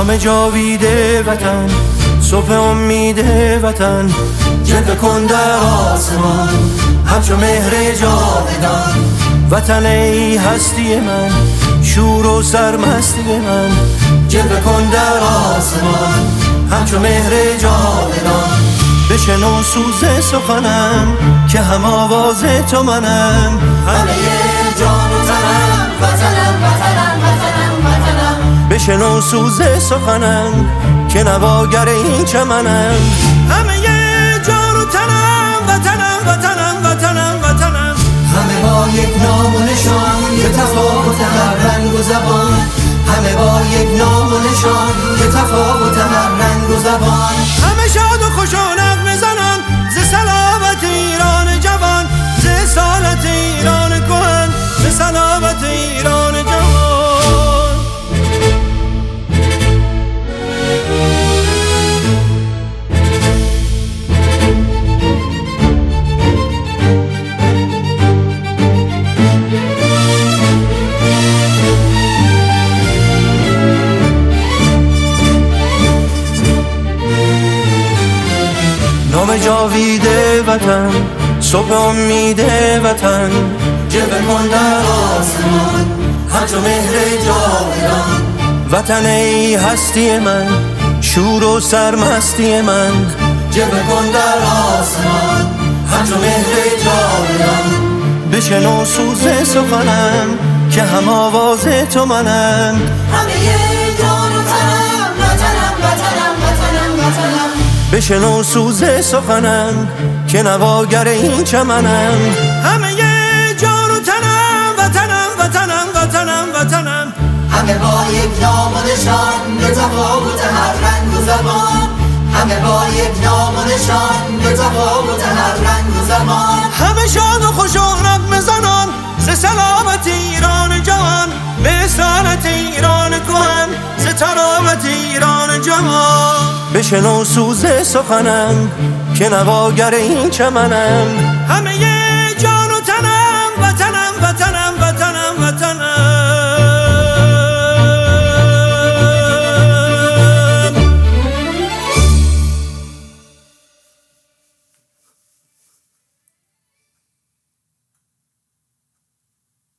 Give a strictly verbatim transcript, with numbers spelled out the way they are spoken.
نام جاوید وطن، صبح امید وطن، جلوه کن در آسمان همچو مهر جاودان. وطن ای هستی من، شور و سرمستی من، جلوه کن در آسمان همچو مهر جاودان. بشنو سوز سخنم که هم آواز تو منم، همه جان و تنم وطنم وطنم وطنم وطنم. بشنو سوز سخنم که نواگر این چمنم، همه جان و تنم وطنم وطنم وطنم وطنم. همه با یک نام و نشان که تفاوت هر رنگ و زبان، همه با یک نام و نشان که تفاوت هر رنگ و زبان. همه شاد و خوش و نغمه زنان ز صلابت ایران جوان، ز اصالت ایران کهن، ز صلابت ایران جوان. نام جاوید وطن، صبح امید وطن، جلوه کن در آسمان همچو مهر جاودان. وطن ای هستی من، شور و سرمستی من، جلوه کن در آسمان همچو مهر جاودان. بشنو سوز سخنم که هم آواز تو منم، همه جان و تنم وطنم وطنم وطنم وطنم. بشنو سوز سخنم که نواگر این چمنم، همه جان و تنم وطنم وطنم وطنم وطنم. همه با یک نام و نشان به تفاوت هر رنگ و زبان، همه با یک نام و نشان به تفاوت هر رنگ و زبان. همه شاد و خوش و نغمه زنان ز سلامت ایران جوان، به اصالت ایران کهن، ز طراوت ایران جوان. بشنو سوز سخنم که نواگر این چمنم، همه